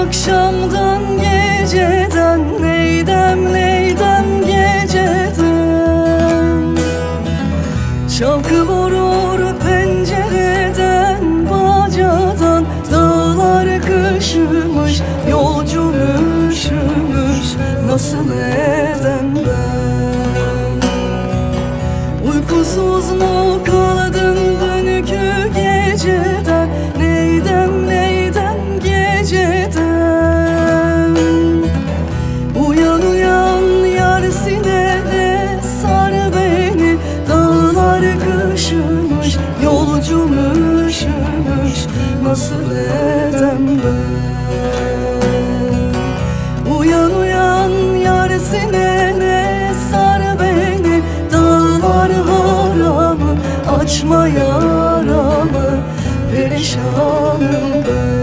akşamdan geceden, neydem neydem geceden. Şarkı vurur pencereden, bacadan. Dağlar kışımış, yolcum üşümüş, nasıl edem ben? Uykusuz mu kaldım dünkü geceden, neydem neydem geceden. Uyan uyan yar sinene sar beni, dağlar kışımış, yolcum üşümüş, nasıl edem ben? Uyan uyan yar sinene sar beni, dağlar haramı, açma yaramı, perişanım ben.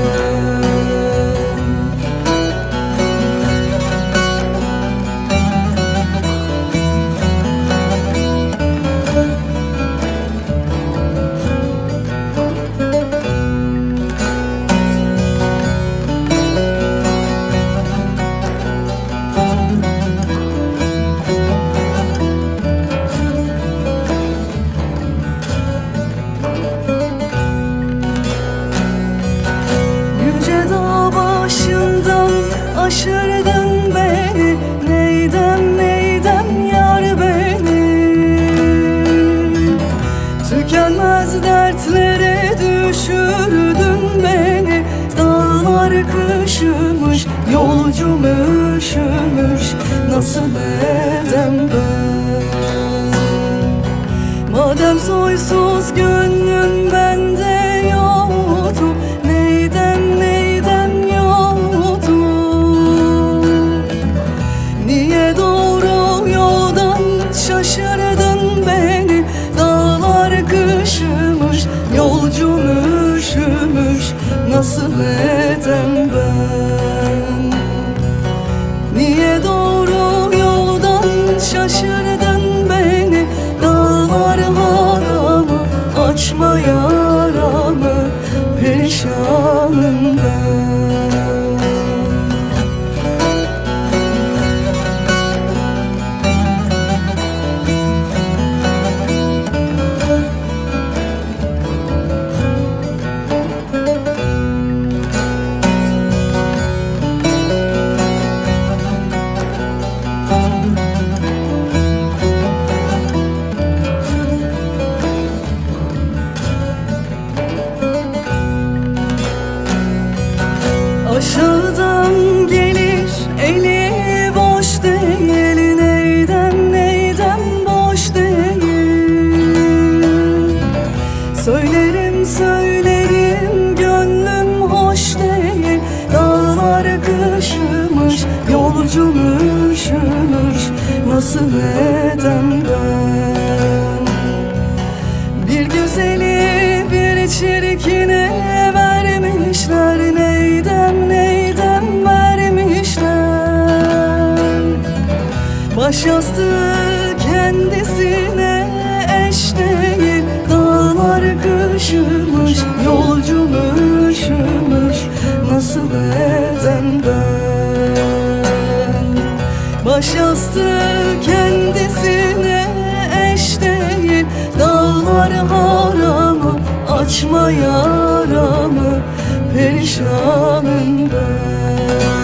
Aşırdın beni, neydem neydem yar beni. Tükenmez dertlere düşürdün beni, dağlar kışımış, yolcum üşümüş, nasıl edem ben? Madem soysuz gönlün bende yoktu, neydem neydem yoktu. Niye doğru yoldan şaşırdın beni, dağlar kışımış, yolcum üşümüş, nasıl edem ben? Niye doğru yoldan şaşırdın beni, dağlar haramı, açma yaramı, perişanım ben. Aşağıdan gelir eli boş değil, neydem neydem boş değil. Söylerim söylerim gönlüm hoş değil, dağlar kışımış, yolcum üşümüş, nasıl edem ben? Bir güzeli bir çirkine vermişler, neydem neydem vermişler. Baş yastığı kendisine eş değil, dağlar kışımış, yolcum üşümüş, nasıl edem ben? Baş yastığı kendisine eş değil, dağlar haramı, açma yaramı, perişanım ben.